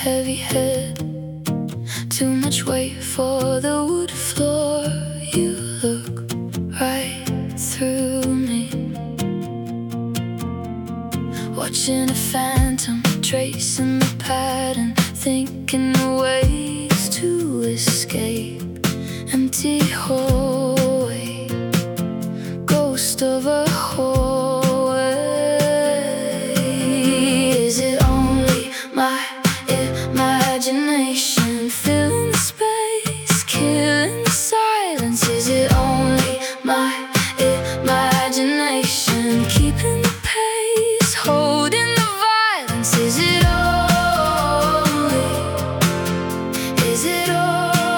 heavy head, too much weight for the wood floor. You look right through me, watching a phantom, tracing the pattern, thinking of ways to escape. Empty hallway, ghost of a hallway. Is it only my imagination filling the space, killing the silence? Is it only my imagination keeping the pace, holding the violence? Is it only, is it only?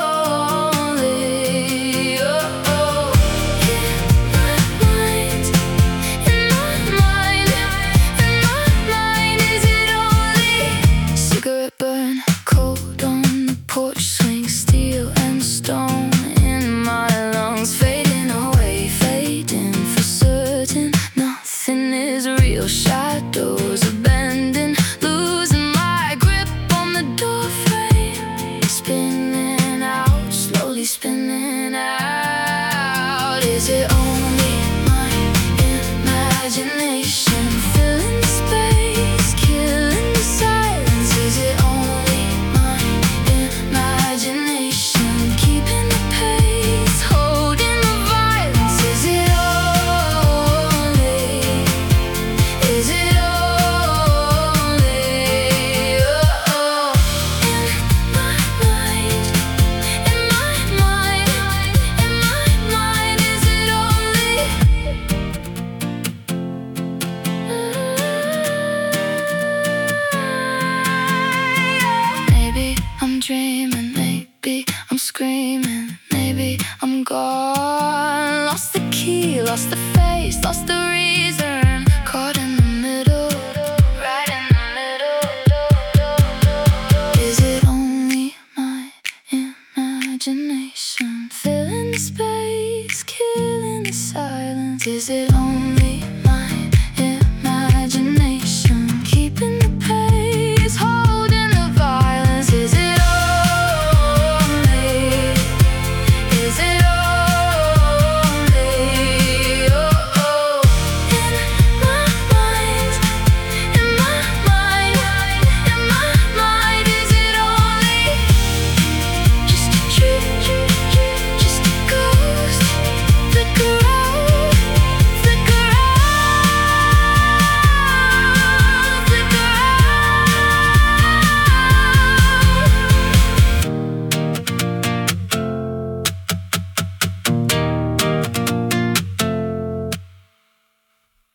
Shadows are bending, losing my grip on the doorframe, spinning out, slowly spinning out. Is it only my imagination filling the space, killing the silence? Is it only my imagination keeping the pace, holding the violence? Is it only, is it only, oh, in my mind, in my mind, in my mind? Is it only? Maybe I'm dreaming, maybe I'm screaming, maybe I'm gone. Lost the key, lost the face, lost the reason. Caught in the middle, right in the middle. Is it only my imagination filling the space, killing the silence? Is it